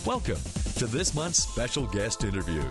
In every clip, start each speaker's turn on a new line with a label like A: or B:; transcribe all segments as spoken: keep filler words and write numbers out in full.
A: Welcome to this month's special guest interview.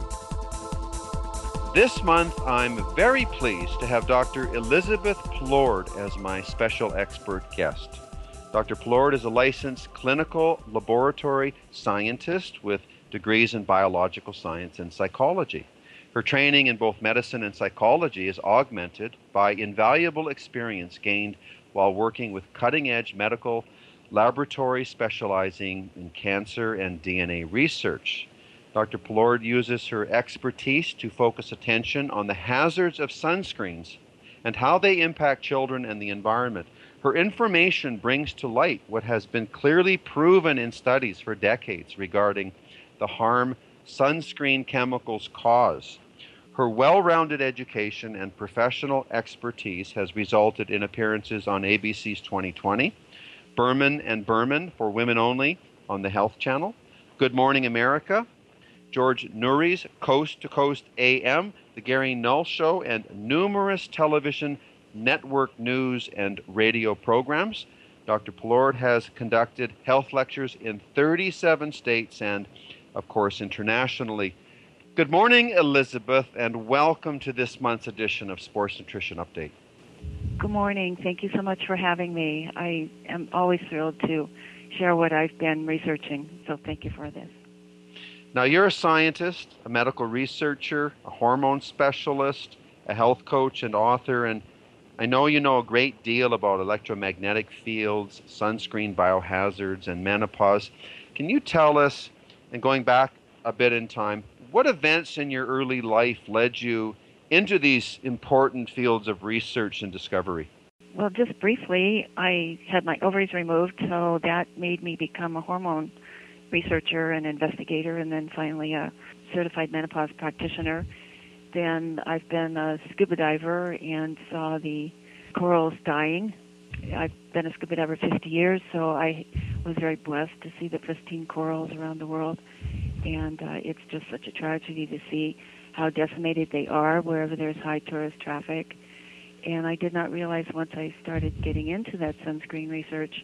B: This month, I'm very pleased to have Doctor Elizabeth Plourde as my special expert guest. Doctor Plourde is a licensed clinical laboratory scientist with degrees in biological science and psychology. Her training in both medicine and psychology is augmented by invaluable experience gained while working with cutting-edge medical laboratories specializing in cancer and D N A research. Doctor Plourde uses her expertise to focus attention on the hazards of sunscreens and how they impact children and the environment. Her information brings to light what has been clearly proven in studies for decades regarding the harm sunscreen chemicals cause. Her well-rounded education and professional expertise has resulted in appearances on A B C's twenty twenty, Berman and Berman for Women Only on the Health Channel, Good Morning America, George Noory's Coast to Coast A M, The Gary Null Show, and numerous television, network news, and radio programs. Doctor Plourde has conducted health lectures in thirty-seven states and, of course, internationally. Good morning, Elizabeth, and welcome to this month's edition of Sports Nutrition Update.
C: Good morning. Thank you so much for having me. I am always thrilled to share what I've been researching, so thank you for this.
B: Now, you're a scientist, a medical researcher, a hormone specialist, a health coach, and author, and I know you know a great deal about electromagnetic fields, sunscreen biohazards, and menopause. Can you tell us, and going back a bit in time, what events in your early life led you into these important fields of research and discovery?
C: Well, just briefly, I had my ovaries removed, so that made me become a hormone researcher and investigator, and then finally a certified menopause practitioner. Then I've been a scuba diver and saw the corals dying. I've been a scuba diver fifty years, so I was very blessed to see the pristine corals around the world. And uh, it's just such a tragedy to see how decimated they are wherever there's high tourist traffic. And I did not realize once I started getting into that sunscreen research,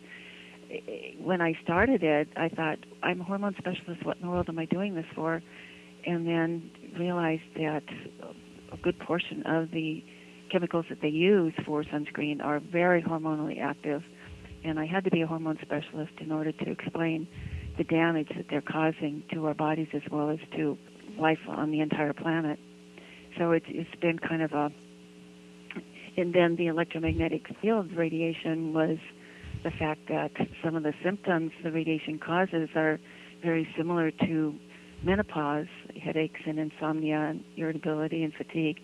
C: when I started it, I thought, I'm a hormone specialist, what in the world am I doing this for? And then realized that a good portion of the chemicals that they use for sunscreen are very hormonally active. And I had to be a hormone specialist in order to explain the damage that they're causing to our bodies as well as to life on the entire planet. So it's, it's been kind of a... And then the electromagnetic field radiation was the fact that some of the symptoms the radiation causes are very similar to menopause, headaches and insomnia and irritability and fatigue.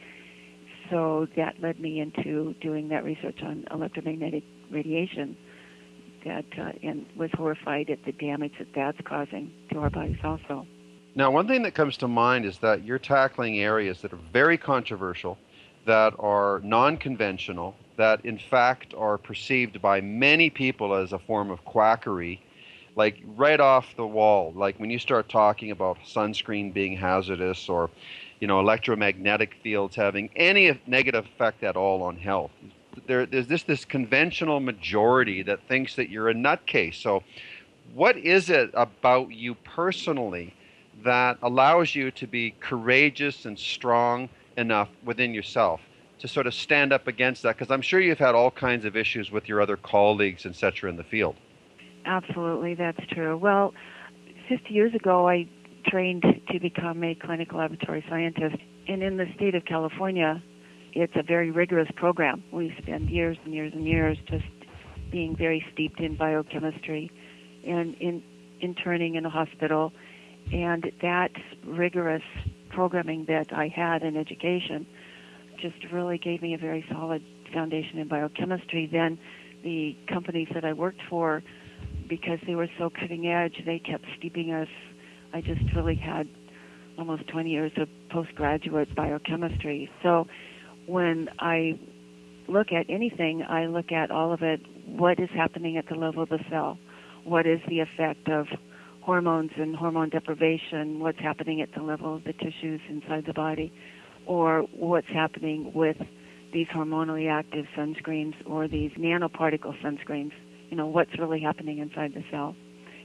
C: So that led me into doing that research on electromagnetic radiation that uh, and was horrified at the damage that that's causing to our bodies also.
B: Now, one thing that comes to mind is that you're tackling areas that are very controversial, that are non-conventional, that in fact are perceived by many people as a form of quackery, like right off the wall. Like when you start talking about sunscreen being hazardous or, you know, electromagnetic fields having any negative effect at all on health. There, there's this, this conventional majority that thinks that you're a nutcase. So what is it about you personally that allows you to be courageous and strong enough within yourself to sort of stand up against that? Because I'm sure you've had all kinds of issues with your other colleagues, et cetera, in the field.
C: Absolutely, that's true. Well, fifty years ago, I trained to become a clinical laboratory scientist. And in the state of California, it's a very rigorous program. We spend years and years and years just being very steeped in biochemistry and in interning in a hospital. And that rigorous programming that I had in education just really gave me a very solid foundation in biochemistry. Then the companies that I worked for, because they were so cutting edge, they kept steeping us. I just really had almost twenty years of postgraduate biochemistry. So when I look at anything, I look at all of it, what is happening at the level of the cell, what is the effect of hormones and hormone deprivation, what's happening at the level of the tissues inside the body, or what's happening with these hormonally active sunscreens or these nanoparticle sunscreens, you know, what's really happening inside the cell.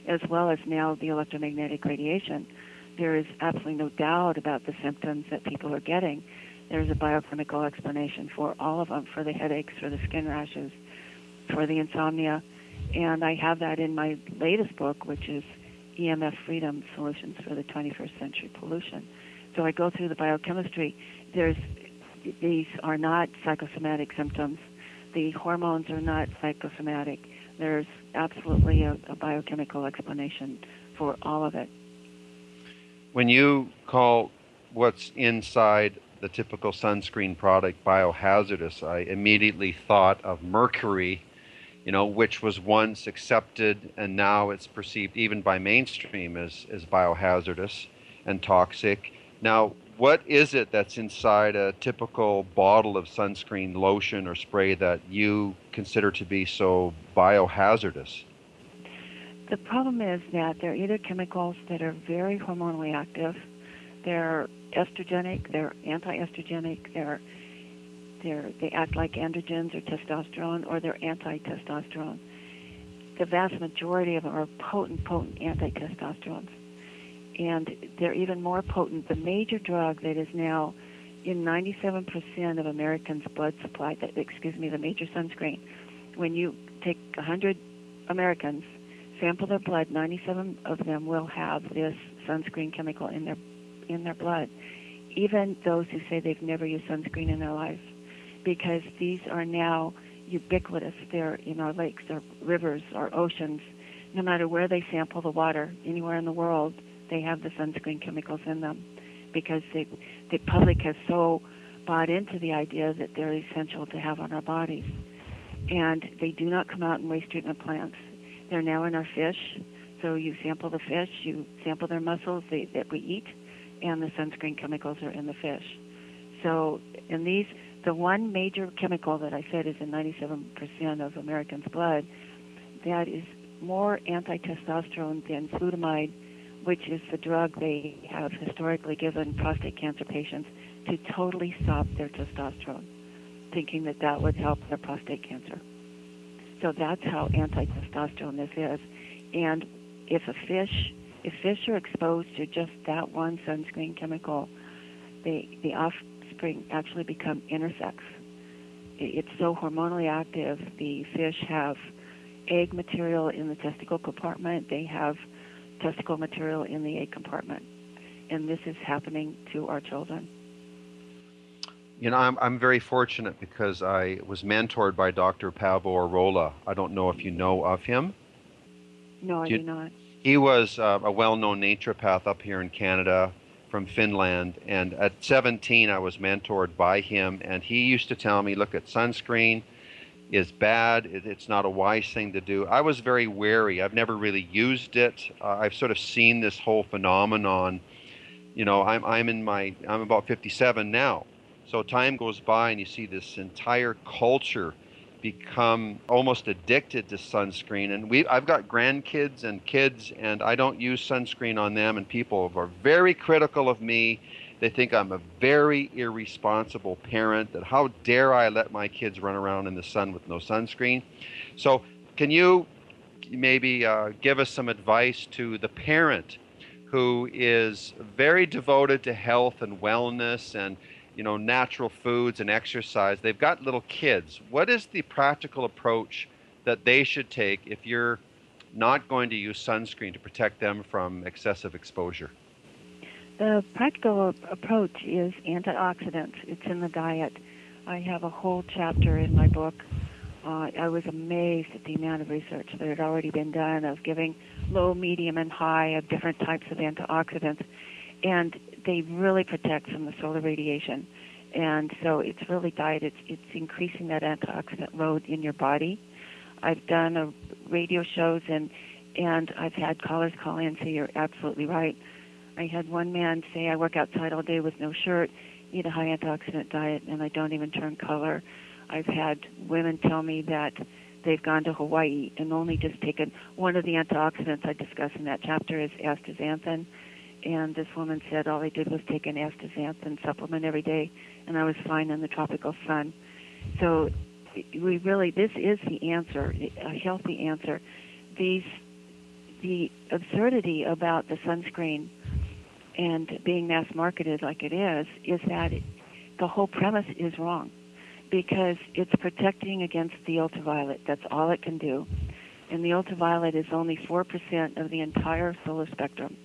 C: as well as now the electromagnetic radiation, there is absolutely no doubt about the symptoms that people are getting. There's a biochemical explanation for all of them, for the headaches, for the skin rashes, for the insomnia. And I have that in my latest book, which is E M F Freedom Solutions for the twenty-first Century Pollution. So I go through the biochemistry. There's, these are not psychosomatic symptoms. The hormones are not psychosomatic. There's absolutely a, a biochemical explanation for all of it.
B: When you call what's inside the typical sunscreen product biohazardous, I immediately thought of mercury, you know, which was once accepted and now it's perceived even by mainstream as, as biohazardous and toxic. Now, what is it that's inside a typical bottle of sunscreen lotion or spray that you consider to be so biohazardous?
C: The problem is that they're either chemicals that are very hormonally active, they're estrogenic, they're anti-estrogenic, they're, they're, they act like androgens or testosterone, or they're anti-testosterone. The vast majority of them are potent, potent anti-testosterones. And they're even more potent. The major drug that is now in ninety-seven percent of Americans' blood supply, that, excuse me, the major sunscreen, when you take one hundred Americans, sample their blood, ninety-seven of them will have this sunscreen chemical in their in their blood, even those who say they've never used sunscreen in their life, because these are now ubiquitous. They're in our lakes, our rivers, our oceans. No matter where they sample the water, anywhere in the world, they have the sunscreen chemicals in them, because they, the public has so bought into the idea that they're essential to have on our bodies. And they do not come out in waste treatment plants. They're now in our fish. So you sample the fish, you sample their mussels they, that we eat, and the sunscreen chemicals are in the fish. So, and these, the one major chemical that I said is in ninety-seven percent of Americans' blood, that is more anti-testosterone than flutamide, which is the drug they have historically given prostate cancer patients to totally stop their testosterone, thinking that that would help their prostate cancer. So that's how anti-testosterone this is. And if a fish, if fish are exposed to just that one sunscreen chemical, they, the offspring actually become intersex. It's so hormonally active. The fish have egg material in the testicle compartment. They have testicle material in the egg compartment. And this is happening to our children.
B: You know, I'm I'm very fortunate because I was mentored by Doctor Paavo Arola. I don't know if you know of him.
C: No, I
B: do,
C: do not.
B: He was uh, a well-known naturopath up here in Canada from Finland. And at seventeen, I was mentored by him. And he used to tell me, look, at sunscreen is bad. It, it's not a wise thing to do. I was very wary. I've never really used it. Uh, I've sort of seen this whole phenomenon. You know, I'm I'm in my I'm about fifty-seven now. So time goes by and you see this entire culture become almost addicted to sunscreen. And we I've got grandkids and kids, and I don't use sunscreen on them, and people are very critical of me. They think I'm a very irresponsible parent, that how dare I let my kids run around in the sun with no sunscreen. So can you maybe uh, give us some advice to the parent who is very devoted to health and wellness and, you know, natural foods and exercise? They've got little kids. What is the practical approach that they should take if you're not going to use sunscreen to protect them from excessive exposure?
C: The practical approach is antioxidants. It's in the diet. I have a whole chapter in my book. Uh, I was amazed at the amount of research that had already been done of giving low, medium, and high of different types of antioxidants. And they really protect from the solar radiation. And so it's really diet. It's, it's increasing that antioxidant load in your body. I've done a radio shows, and, and I've had callers call in and say, you're absolutely right. I had one man say, I work outside all day with no shirt, eat a high antioxidant diet, and I don't even turn color. I've had women tell me that they've gone to Hawaii and only just taken one of the antioxidants I discuss in that chapter is astaxanthin. And this woman said all I did was take an astaxanthin supplement every day, and I was fine in the tropical sun. So we really, this is the answer, a healthy answer. These the absurdity about the sunscreen and being mass marketed like it is is that it, the whole premise is wrong, because it's protecting against the ultraviolet. That's all it can do. And the ultraviolet is only four percent of the entire solar spectrum.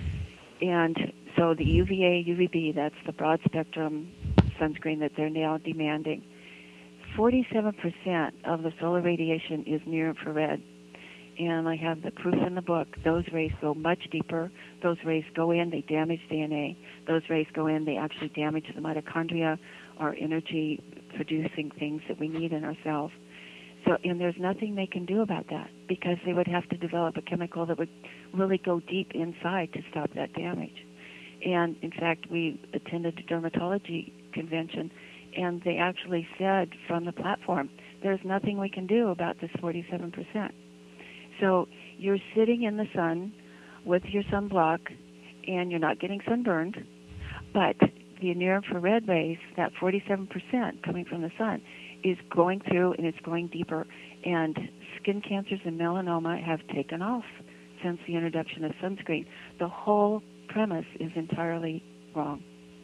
C: And so the U V A, U V B, that's the broad spectrum sunscreen that they're now demanding. forty-seven percent of the solar radiation is near infrared. And I have the proof in the book. Those rays go much deeper. Those rays go in, they damage D N A. Those rays go in, they actually damage the mitochondria, our energy producing things that we need in our cells. So, and there's nothing they can do about that, because they would have to develop a chemical that would really go deep inside to stop that damage. And in fact, we attended a dermatology convention, and they actually said from the platform, there's nothing we can do about this forty-seven percent. So you're sitting in the sun with your sunblock, and you're not getting sunburned, but the near-infrared rays, that forty-seven percent coming from the sun, is going through, and it's going deeper. And skin cancers and melanoma have taken off since the introduction of sunscreen. The whole premise is entirely wrong.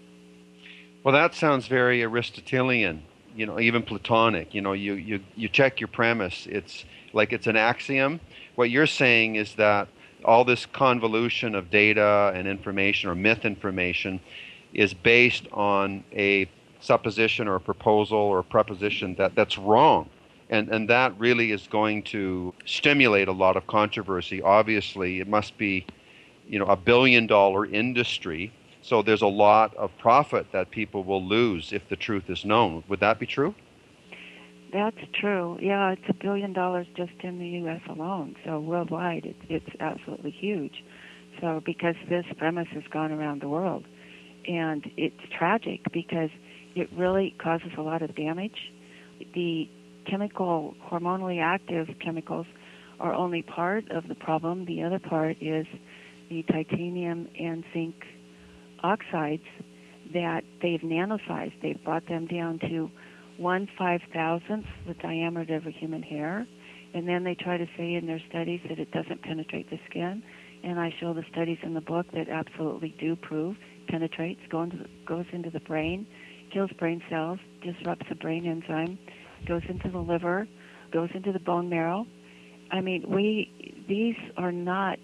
B: Well, that sounds very Aristotelian, you know, even Platonic. You know, you, you, you check your premise. It's like it's an axiom. What you're saying is that all this convolution of data and information, or myth information, is based on a supposition or a proposal or a proposition that, that's wrong. And, and that really is going to stimulate a lot of controversy. Obviously, it must be, you know, a billion dollar industry. So there's a lot of profit that people will lose if the truth is known. Would that be true?
C: That's true. Yeah, it's a billion dollars just in the U S alone. So worldwide, it's, it's absolutely huge. So because this premise has gone around the world. And it's tragic because it really causes a lot of damage. The chemical, hormonally active chemicals are only part of the problem. The other part is the titanium and zinc oxides that they've nanosized. They've brought them down to one five thousandth the diameter of a human hair, and then they try to say in their studies that it doesn't penetrate the skin. And I show the studies in the book that absolutely do prove penetrates, go into the, goes into the brain, kills brain cells, disrupts the brain enzyme, goes into the liver, goes into the bone marrow. I mean, we these are not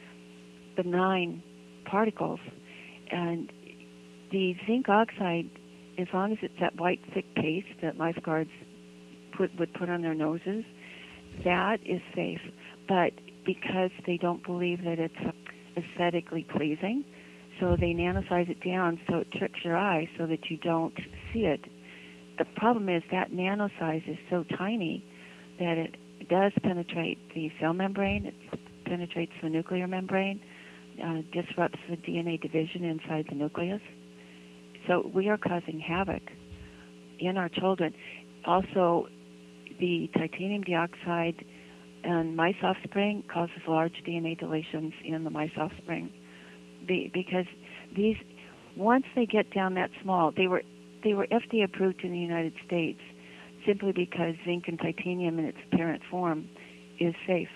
C: benign particles. And the zinc oxide, as long as it's that white thick paste that lifeguards put, would put on their noses, that is safe. But because they don't believe that it's aesthetically pleasing, so they nanosize it down so it tricks your eye so that you don't see it. The problem is that nanosize is so tiny that it does penetrate the cell membrane, it penetrates the nuclear membrane, uh, disrupts the D N A division inside the nucleus. So we are causing havoc in our children. Also, the titanium dioxide in mice offspring causes large D N A deletions in the mice offspring. The, because these, once they get down that small, they were they were F D A approved in the United States simply because zinc and titanium in its parent form is safe.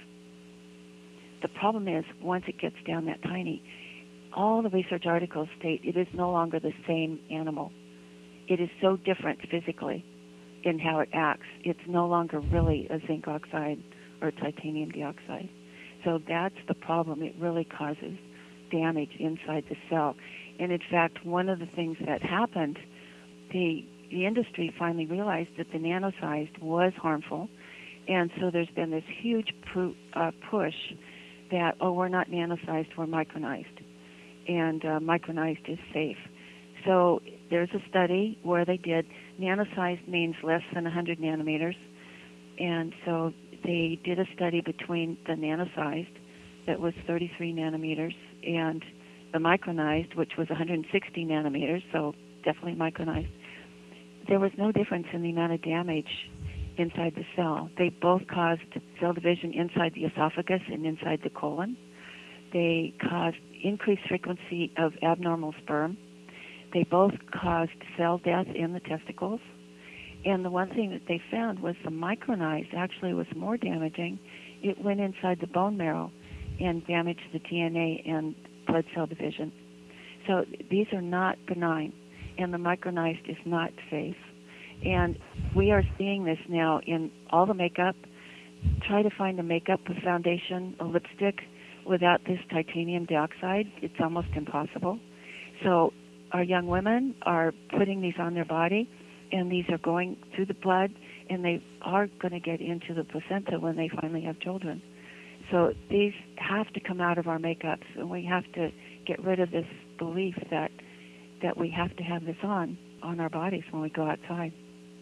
C: The problem is, once it gets down that tiny, all the research articles state it is no longer the same animal. It is so different physically in how it acts. It's no longer really a zinc oxide or titanium dioxide. So that's the problem. It really causes damage inside the cell. And in fact, one of the things that happened, the, the industry finally realized that the nanosized was harmful. And so there's been this huge pu- uh, push that, oh, we're not nanosized, we're micronized. And uh, micronized is safe. So there's a study where they did, nanosized means less than one hundred nanometers. And so they did a study between the nanosized, that was thirty-three nanometers, and the micronized, which was one hundred sixty nanometers, so definitely micronized. There was no difference in the amount of damage inside the cell. They both caused cell division inside the esophagus and inside the colon. They caused increased frequency of abnormal sperm. They both caused cell death in the testicles. And the one thing that they found was the micronized actually was more damaging. It went inside the bone marrow and damage the D N A and blood cell division. So these are not benign, and the micronized is not safe. And we are seeing this now in all the makeup. Try to find a makeup, a foundation, a lipstick without this titanium dioxide. It's almost impossible. So our young women are putting these on their body, and these are going through the blood, and they are going to get into the placenta when they finally have children. So these have to come out of our makeups, and we have to get rid of this belief that that we have to have this on on our bodies when we go outside.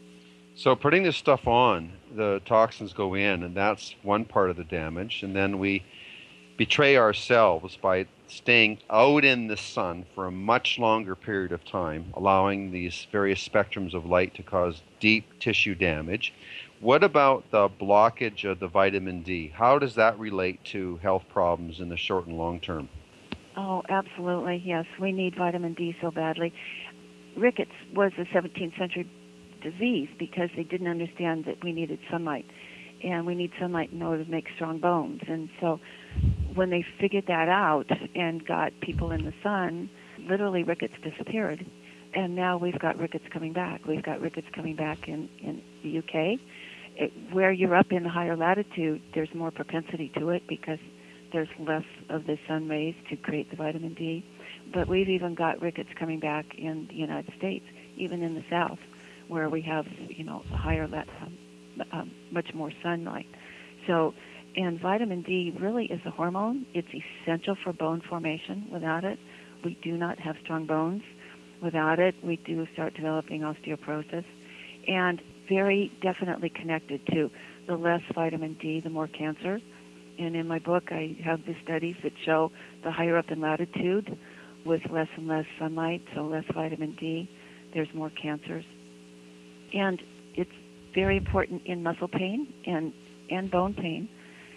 B: So putting this stuff on, the toxins go in, and that's one part of the damage. And then we betray ourselves by staying out in the sun for a much longer period of time, allowing these various spectrums of light to cause deep tissue damage. What about the blockage of the vitamin D? How does that relate to health problems in the short and long term?
C: Oh, absolutely, yes. We need vitamin D so badly. Rickets was a seventeenth century disease because they didn't understand that we needed sunlight, and we need sunlight in order to make strong bones. And so when they figured that out and got people in the sun, literally rickets disappeared. And now we've got rickets coming back. We've got rickets coming back in, in the U K. It, where you're up in higher latitude, there's more propensity to it because there's less of the sun rays to create the vitamin D. But we've even got rickets coming back in the United States, even in the South, where we have, you know, a higher, lat- um, um, much more sunlight. So, and vitamin D really is a hormone. It's essential for bone formation. Without it, we do not have strong bones. Without it, we do start developing osteoporosis. And very definitely connected to the less vitamin D, the more cancer. And in my book, I have the studies that show the higher up in latitude with less and less sunlight, so less vitamin D, there's more cancers. And it's very important in muscle pain and, and bone pain.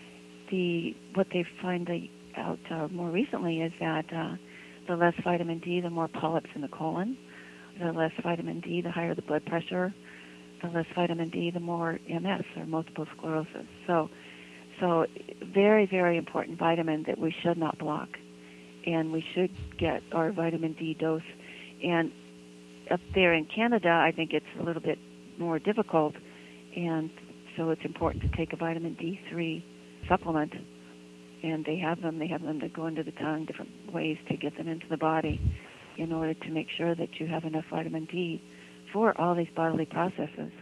C: The what they find out uh, more recently is that uh, the less vitamin D, the more polyps in the colon. The less vitamin D, the higher the blood pressure. The less vitamin D, the more M S, or multiple sclerosis. So, so very, very important vitamin that we should not block. And we should get our vitamin D dose. And up there in Canada, I think it's a little bit more difficult. And so it's important to take a vitamin D three supplement. And they have them. They have them that go into the tongue, different ways to get them into the body in order to make sure that you have enough vitamin D for all these bodily processes.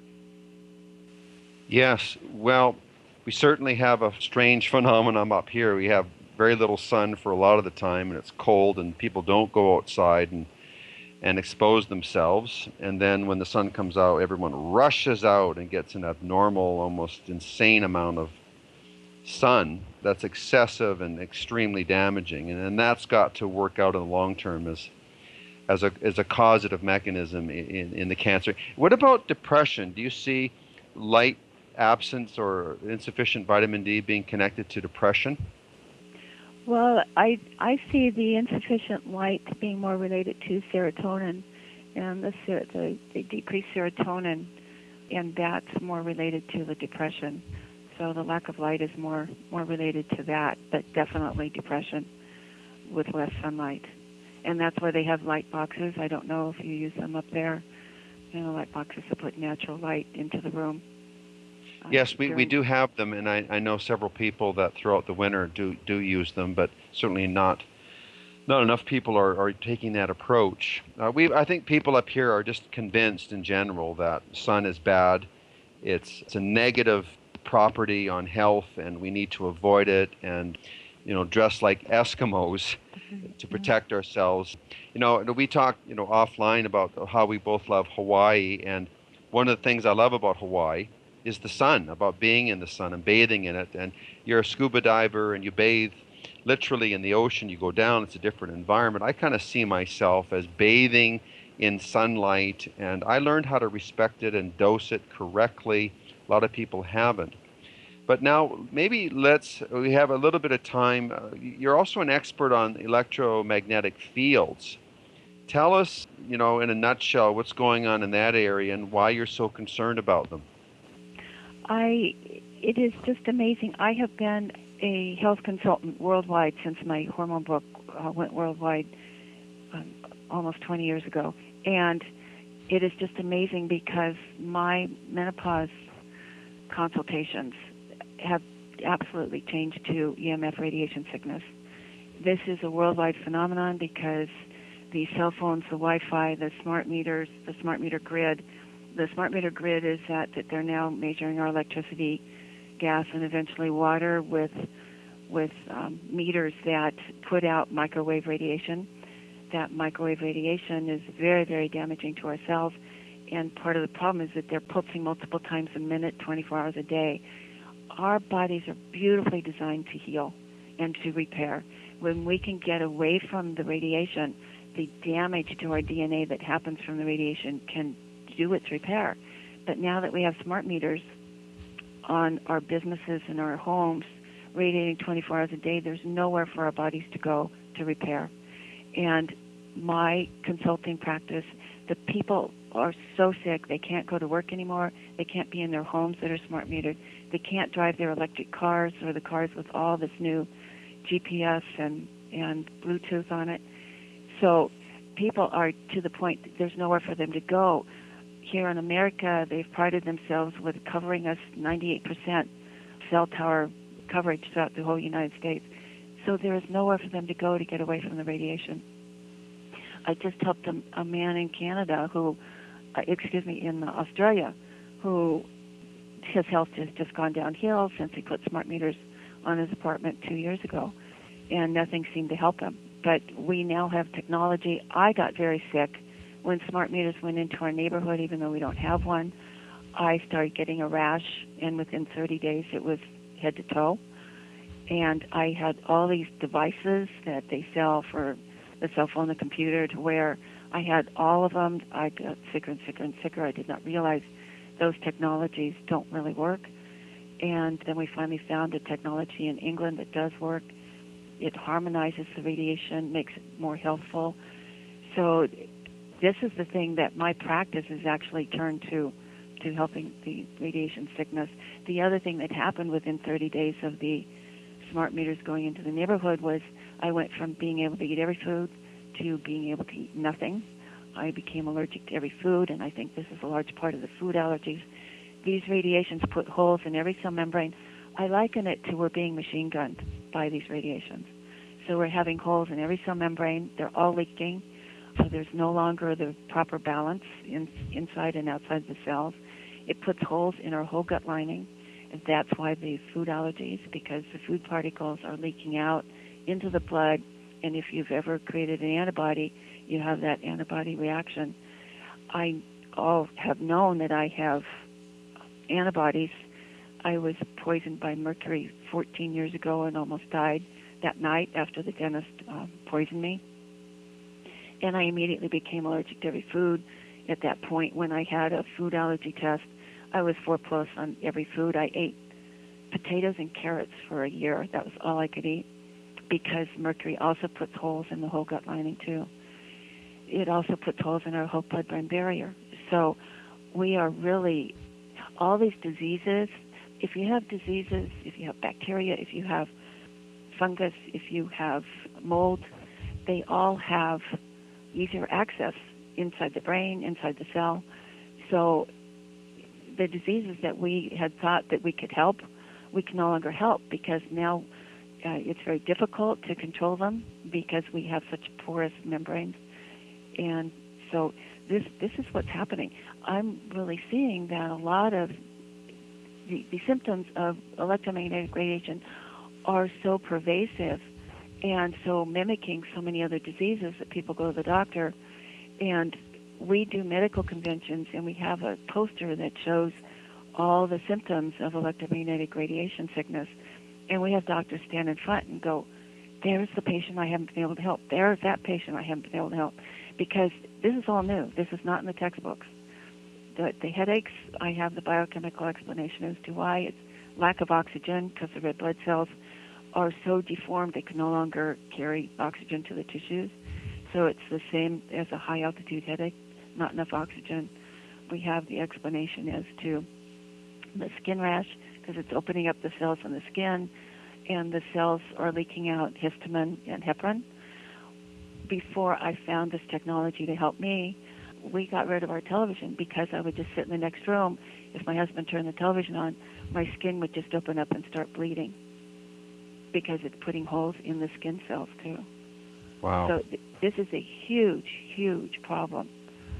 B: Yes. Well, we certainly have a strange phenomenon up here. We have very little sun for a lot of the time, and it's cold, and people don't go outside and and expose themselves. And then when the sun comes out, everyone rushes out and gets an abnormal, almost insane amount of sun that's excessive and extremely damaging. And, and that's got to work out in the long term as as a as a causative mechanism in, in, in the cancer. What about depression? Do you see light absence or insufficient vitamin D being connected to depression?
C: Well, I I see the insufficient light being more related to serotonin, and the, the, the decreased serotonin, and that's more related to the depression. So the lack of light is more, more related to that, but definitely depression with less sunlight. And that's why they have light boxes. I don't know if you use them up there. You know, light boxes to put natural light into the room.
B: Yes, we, we do have them, and I, I know several people that throughout the winter do do use them, but certainly not not enough people are, are taking that approach. Uh, we I think people up here are just convinced in general that sun is bad. It's it's a negative property on health, and we need to avoid it, and you know, dress like Eskimos to protect ourselves. You know, we talked you know offline about how we both love Hawaii, and one of the things I love about Hawaii is the sun, about being in the sun and bathing in it. And you're a scuba diver and you bathe literally in the ocean. You go down, it's a different environment. I kind of see myself as bathing in sunlight, and I learned how to respect it and dose it correctly. A lot of people haven't. But now maybe let's, we have a little bit of time. Uh, you're also an expert on electromagnetic fields. Tell us, you know, in a nutshell, what's going on in that area and why you're so concerned about them.
C: I it is just amazing. I have been a health consultant worldwide since my hormone book uh, went worldwide um, almost twenty years ago. And it is just amazing because my menopause consultations have absolutely changed to E M F radiation sickness. This is a worldwide phenomenon because the cell phones, the Wi-Fi, the smart meters, the smart meter grid, the smart meter grid is that, that they're now measuring our electricity, gas, and eventually water with with um, meters that put out microwave radiation. That microwave radiation is very, very damaging to our cells, and part of the problem is that they're pulsing multiple times a minute, twenty-four hours a day. Our bodies are beautifully designed to heal and to repair. When we can get away from the radiation, the damage to our D N A that happens from the radiation can do its repair. But now that we have smart meters on our businesses and our homes, radiating twenty-four hours a day, there's nowhere for our bodies to go to repair. And my consulting practice, the people are so sick, they can't go to work anymore, they can't be in their homes that are smart metered, they can't drive their electric cars or the cars with all this new G P S and, and Bluetooth on it. So people are to the point that there's nowhere for them to go. Here in America, they've prided themselves with covering us ninety-eight percent cell tower coverage throughout the whole United States. So there is nowhere for them to go to get away from the radiation. I just helped a, a man in Canada who, uh, excuse me, in Australia, who his health has just gone downhill since he put smart meters on his apartment two years ago, and nothing seemed to help him. But we now have technology. I got very sick when smart meters went into our neighborhood, even though we don't have one. I started getting a rash, and within thirty days it was head to toe. And I had all these devices that they sell for the cell phone, the computer, to where I had all of them. I got sicker and sicker and sicker. I did not realize those technologies don't really work. And then we finally found a technology in England that does work. It harmonizes the radiation, makes it more healthful. So this is the thing that my practice has actually turned to, to helping the radiation sickness. The other thing that happened within thirty days of the smart meters going into the neighborhood was I went from being able to eat every food to being able to eat nothing. I became allergic to every food, and I think this is a large part of the food allergies. These radiations put holes in every cell membrane. I liken it to we're being machine gunned by these radiations. So we're having holes in every cell membrane. They're all leaking. So there's no longer the proper balance in, inside and outside the cells. It puts holes in our whole gut lining. And that's why the food allergies, because the food particles are leaking out into the blood. And if you've ever created an antibody, you have that antibody reaction. I all have known that I have antibodies. I was poisoned by mercury fourteen years ago and almost died that night after the dentist uh, poisoned me. And I immediately became allergic to every food. At that point, when I had a food allergy test, I was four plus on every food. I ate potatoes and carrots for a year. That was all I could eat, because mercury also puts holes in the whole gut lining too. It also puts holes in our whole blood-brain barrier. So we are really, all these diseases, if you have diseases, if you have bacteria, if you have fungus, if you have mold, they all have easier access inside the brain, inside the cell. So the diseases that we had thought that we could help, we can no longer help, because now uh, it's very difficult to control them because we have such porous membranes. And so this this is what's happening. I'm really seeing that a lot of the, the symptoms of electromagnetic radiation are so pervasive and so mimicking so many other diseases that people go to the doctor. And we do medical conventions, and we have a poster that shows all the symptoms of electromagnetic radiation sickness. And we have doctors stand in front and go, there's the patient I haven't been able to help. There's that patient I haven't been able to help. Because this is all new. This is not in the textbooks. The, the headaches, I have the biochemical explanation as to why. It's lack of oxygen, because the red blood cells are so deformed they can no longer carry oxygen to the tissues. So it's the same as a high-altitude headache, not enough oxygen. We have the explanation as to the skin rash, because it's opening up the cells in the skin, and the cells are leaking out histamine and heparin. Before I found this technology to help me, we got rid of our television because I would just sit in the next room. If my husband turned the television on, my skin would just open up and start bleeding because it's putting holes in the skin cells too.
B: Wow.
C: So th- this is a huge, huge problem.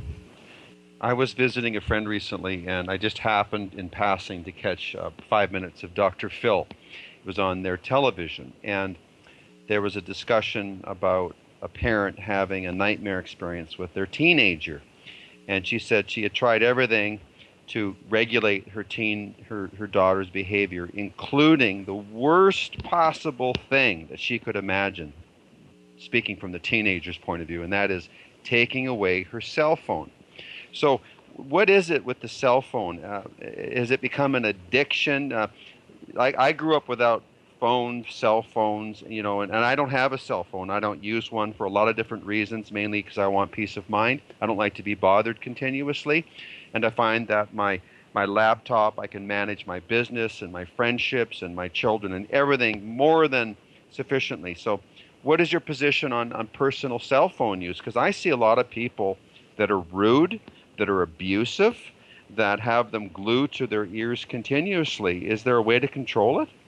B: I was visiting a friend recently, and I just happened in passing to catch uh, five minutes of Doctor Phil. It was on their television, and there was a discussion about a parent having a nightmare experience with their teenager. And she said she had tried everything to regulate her teen, her, her daughter's behavior, including the worst possible thing that she could imagine, speaking from the teenager's point of view, and that is taking away her cell phone. So what is it with the cell phone? Uh, has it become an addiction? Uh, I, I grew up without phones, cell phones, you know, and, and I don't have a cell phone. I don't use one for a lot of different reasons, mainly because I want peace of mind. I don't like to be bothered continuously. And I find that my, my laptop, I can manage my business and my friendships and my children and everything more than sufficiently. So what is your position on, on personal cell phone use? Because I see a lot of people that are rude, that are abusive, that have them glued to their ears continuously. Is there a way to control it?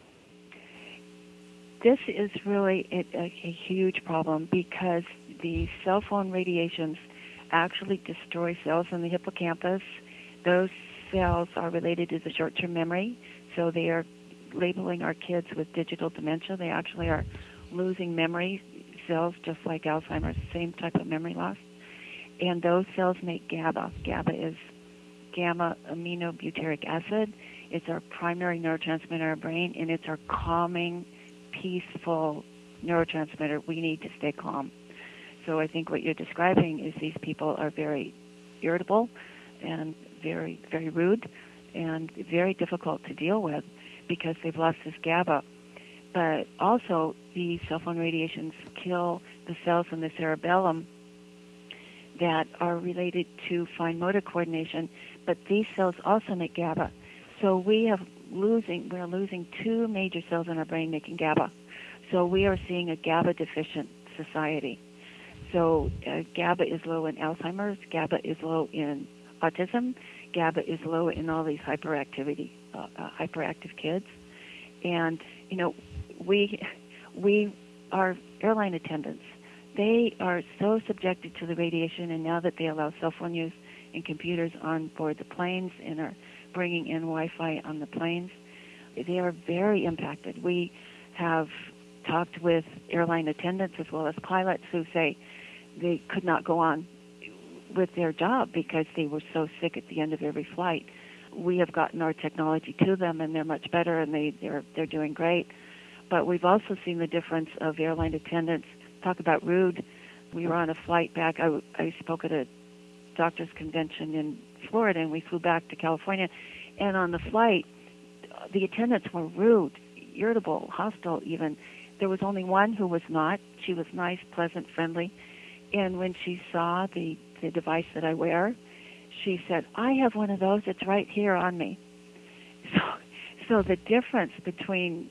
C: This is really a, a, a huge problem because the cell phone radiations actually destroy cells in the hippocampus. Those cells are related to the short-term memory, so they are labeling our kids with digital dementia. They actually are losing memory cells just like Alzheimer's, same type of memory loss. And those cells make GABA. GABA is gamma aminobutyric acid. It's our primary neurotransmitter in our brain, and it's our calming, peaceful neurotransmitter. We need to stay calm. So I think what you're describing is these people are very irritable and very, very rude and very difficult to deal with because they've lost this GABA. But also, the cell phone radiations kill the cells in the cerebellum that are related to fine motor coordination, but these cells also make GABA. So we have losing, we're losing two major cells in our brain making GABA. So we are seeing a GABA deficient society. So uh, GABA is low in Alzheimer's, GABA is low in autism, GABA is low in all these hyperactivity, uh, uh, hyperactive kids. And, you know, we, we are airline attendants. They are so subjected to the radiation, and now that they allow cell phone use and computers on board the planes and are bringing in Wi-Fi on the planes, they are very impacted. We have talked with airline attendants as well as pilots who say they could not go on with their job because they were so sick at the end of every flight. We have gotten our technology to them, and they're much better, and they, they're, they're doing great. But we've also seen the difference of airline attendants. Talk about rude. We were on a flight back. I, I spoke at a doctor's convention in Florida, and we flew back to California. And on the flight, the attendants were rude, irritable, hostile even. There was only one who was not. She was nice, pleasant, friendly. And when she saw the, the device that I wear, she said, "I have one of those. It's right here on me." So, so the difference between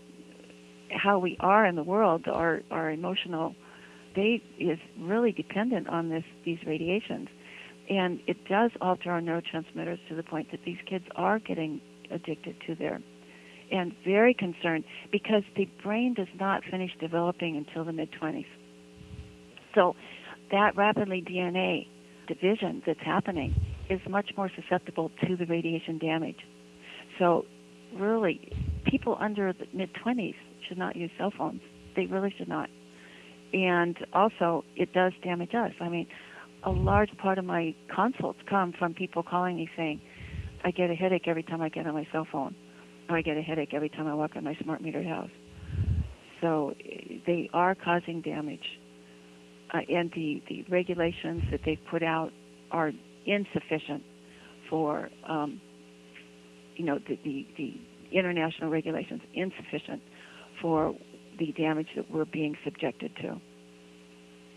C: how we are in the world, our, our emotional state is really dependent on this these radiations. And it does alter our neurotransmitters to the point that these kids are getting addicted to their, and very concerned because the brain does not finish developing until the mid-twenties. So that rapidly D N A division that's happening is much more susceptible to the radiation damage. So really, people under the mid-twenties should not use cell phones. They really should not. And also, it does damage us. I mean, a large part of my consults come from people calling me saying, I get a headache every time I get on my cell phone, or I get a headache every time I walk in my smart metered house. So they are causing damage. Uh, and the, the regulations that they've put out are insufficient for, um, you know, the, the, the international regulations, insufficient for the damage that we're being subjected to.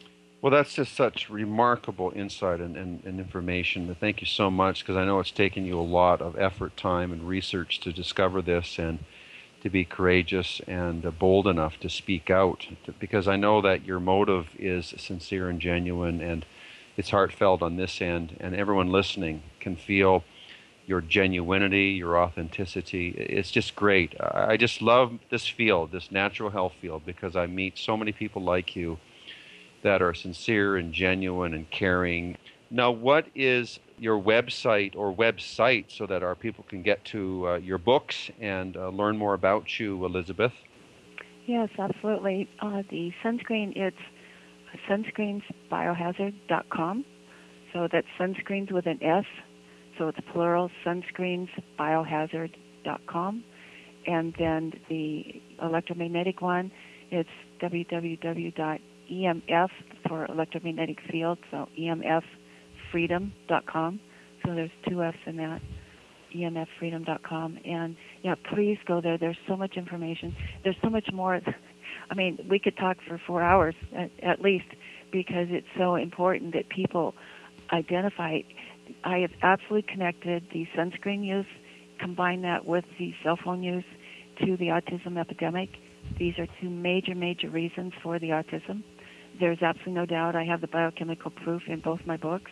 B: Well, that's just such remarkable insight and, and, and information. Thank you so much, because I know it's taken you a lot of effort, time, and research to discover this and to be courageous and uh, bold enough to speak out, to, because I know that your motive is sincere and genuine, and it's heartfelt on this end, and everyone listening can feel your genuinity, your authenticity. It's just great. I just love this field, this natural health field, because I meet so many people like you that are sincere and genuine and caring. Now, what is your website or website so that our people can get to uh, your books and uh, learn more about you, Elizabeth?
C: Yes, absolutely. Uh, the sunscreen, it's sunscreens biohazard dot com. So that's sunscreens with an S. So it's plural, sunscreens biohazard dot com. And then the electromagnetic one, it's w w w dot E M F for electromagnetic field, so E M F freedom dot com. So there's two F's in that, E M F freedom dot com. And yeah, please go there. There's so much information. There's so much more. I mean, we could talk for four hours at, at least, because it's so important that people identify. I have absolutely connected the sunscreen use, combine that with the cell phone use, to the autism epidemic. These are two major, major reasons for the autism. There's absolutely no doubt. I have the biochemical proof in both my books.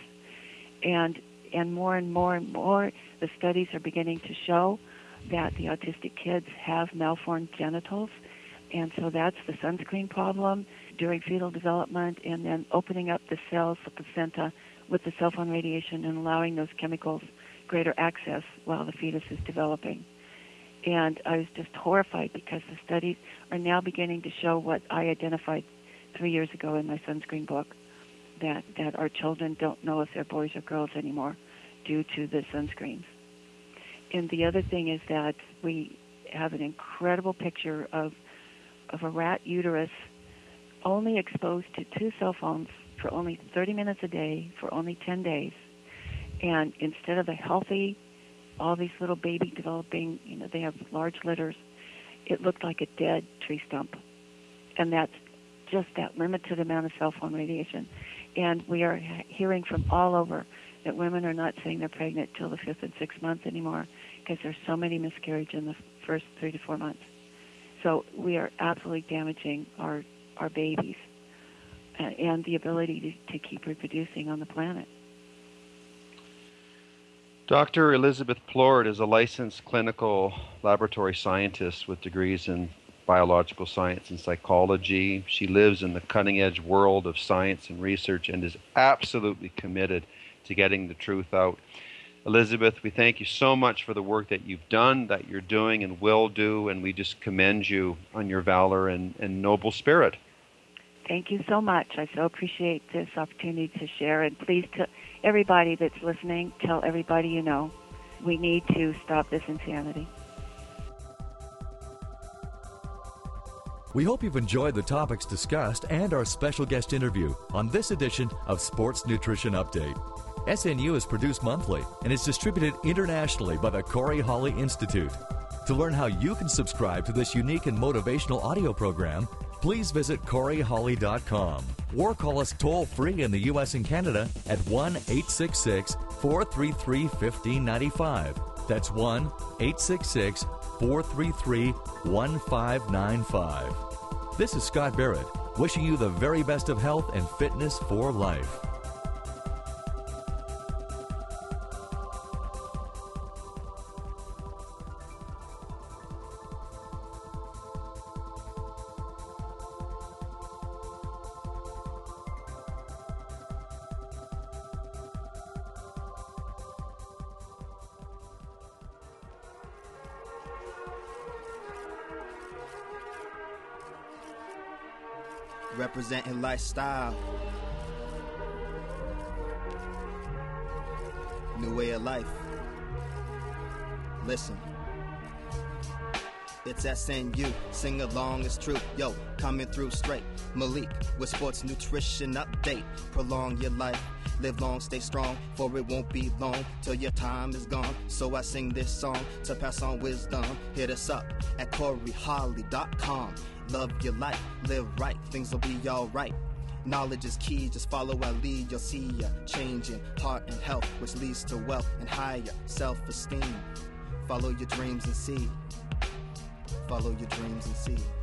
C: And and more and more and more, the studies are beginning to show that the autistic kids have malformed genitals. And so that's the sunscreen problem during fetal development, and then opening up the cells, the placenta, with the cell phone radiation and allowing those chemicals greater access while the fetus is developing. And I was just horrified, because the studies are now beginning to show what I identified three years ago in my sunscreen book, that, that our children don't know if they're boys or girls anymore due to the sunscreens. And the other thing is that we have an incredible picture of of a rat uterus only exposed to two cell phones for only thirty minutes a day for only ten days. And instead of a healthy, all these little baby developing, you know, they have large litters, it looked like a dead tree stump. And that's just that limited amount of cell phone radiation. And we are hearing from all over that women are not saying they're pregnant till the fifth and sixth month anymore, because there's so many miscarriages in the first three to four months. So we are absolutely damaging our, our babies uh, and the ability to, to keep reproducing on the planet.
B: Doctor Elizabeth Plord is a licensed clinical laboratory scientist with degrees in biological science and psychology. She lives in the cutting-edge world of science and research and is absolutely committed to getting the truth out. Elizabeth, we thank you so much for the work that you've done, that you're doing and will do, and we just commend you on your valor and, and noble spirit.
C: Thank you so much. I so appreciate this opportunity to share, and please, to everybody that's listening, tell everybody you know. We need to stop this insanity.
A: We hope you've enjoyed the topics discussed and our special guest interview on this edition of Sports Nutrition Update. S N U is produced monthly and is distributed internationally by the Corey Holly Institute. To learn how you can subscribe to this unique and motivational audio program, please visit corey holly dot com or call us toll-free in the U S and Canada at one eight six six, four three three, one five nine five. That's one eight six six, four three three, one five nine five. This is Scott Barrett, wishing you the very best of health and fitness for life.
D: Representing lifestyle, new way of life. Listen, it's S N U, sing along, it's true. Yo, coming through straight. Malik with Sports Nutrition Update. Prolong your life, live long, stay strong, for it won't be long till your time is gone. So I sing this song to pass on wisdom. Hit us up at corey holly dot com. Love your life, live right, things will be alright. Knowledge is key, just follow our lead. You'll see ya changing heart and health, which leads to wealth and higher self-esteem. Follow your dreams and see. Follow your dreams and see.